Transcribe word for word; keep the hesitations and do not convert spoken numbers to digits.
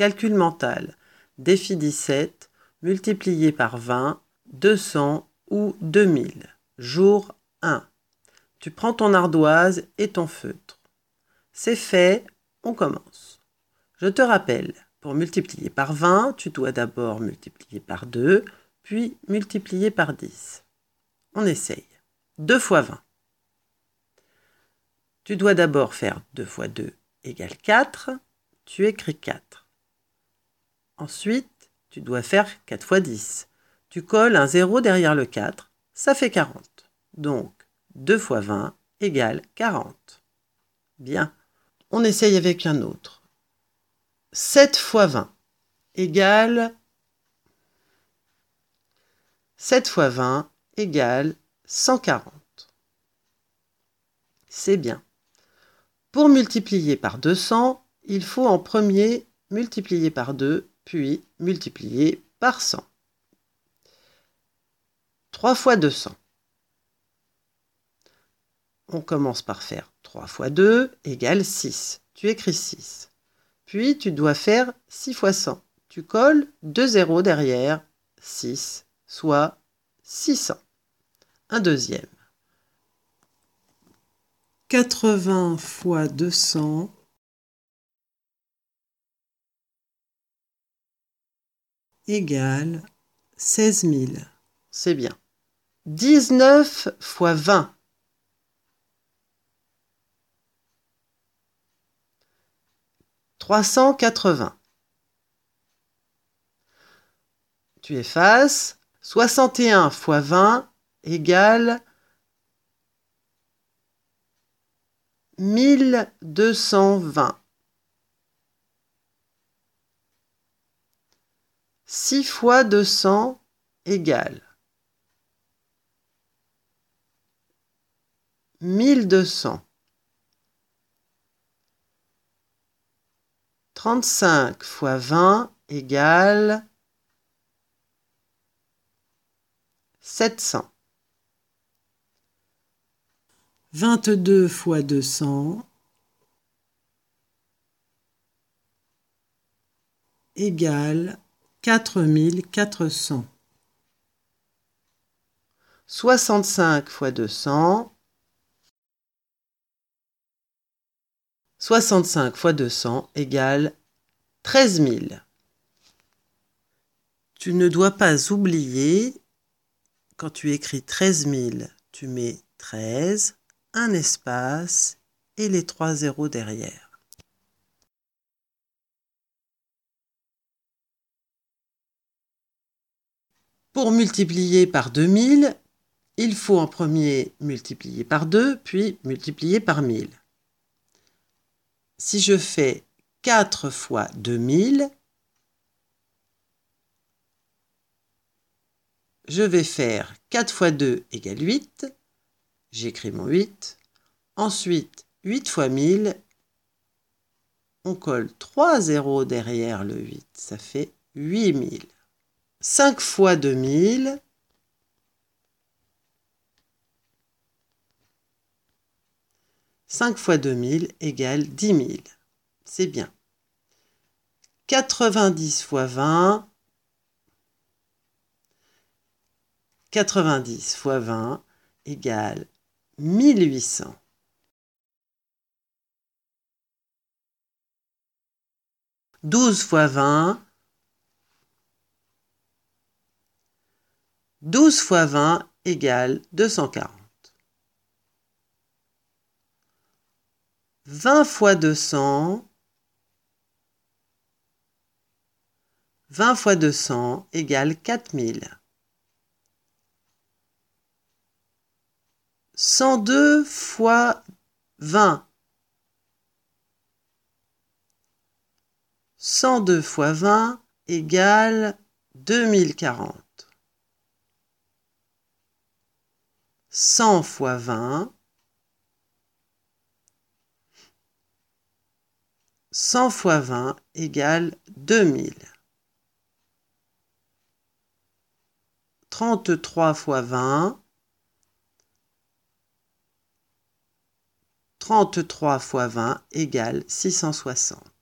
Calcul mental. Défi dix-sept, multiplié par vingt, deux cents ou deux mille. Jour un. Tu prends ton ardoise et ton feutre. C'est fait, on commence. Je te rappelle, pour multiplier par vingt, tu dois d'abord multiplier par deux, puis multiplier par dix. On essaye. deux fois vingt. Tu dois d'abord faire deux fois deux égale quatre. Tu écris quatre. Ensuite, tu dois faire quatre fois dix. Tu colles un zéro derrière le quatre. Ça fait quarante. Donc, deux fois vingt égale quarante. Bien. On essaye avec un autre. sept fois vingt égale... sept fois vingt égale cent quarante. C'est bien. Pour multiplier par deux cents, il faut en premier multiplier par deux, puis multiplier par cent. trois fois deux cents. On commence par faire trois fois deux égale six. Tu écris six. Puis tu dois faire six fois cent. Tu colles deux zéros derrière six, soit six cents. Un deuxième. quatre-vingts fois deux cents égale seize mille. C'est bien. dix-neuf fois vingt. trois cent quatre-vingts. Tu effaces. soixante et un fois vingt égale mille deux cent vingt. six fois deux cents égale mille deux cents. trente-cinq fois vingt égale sept cents. vingt-deux fois deux cents égale quatre mille quatre cents. soixante-cinq fois deux cents. soixante-cinq fois deux cents égale treize mille. Tu ne dois pas oublier, quand tu écris treize mille, tu mets treize, un espace et les trois zéros derrière. Pour multiplier par deux mille, il faut en premier multiplier par deux, puis multiplier par mille. Si je fais quatre fois deux mille, je vais faire quatre fois deux égale huit. J'écris mon huit. Ensuite, huit fois mille. On colle trois zéros derrière le huit. Ça fait huit mille. cinq fois deux mille. cinq fois deux mille égale dix mille. C'est bien. quatre-vingt-dix fois vingt. quatre-vingt-dix fois vingt égale mille huit cents. douze fois vingt. douze fois vingt égale deux cent quarante. vingt fois deux cents. vingt fois deux cents égale quatre mille. cent deux fois vingt. cent deux fois vingt égale deux mille quarante. cent fois vingt. cent fois vingt égale deux mille. trente-trois fois vingt. trente-trois fois vingt égale six cent soixante.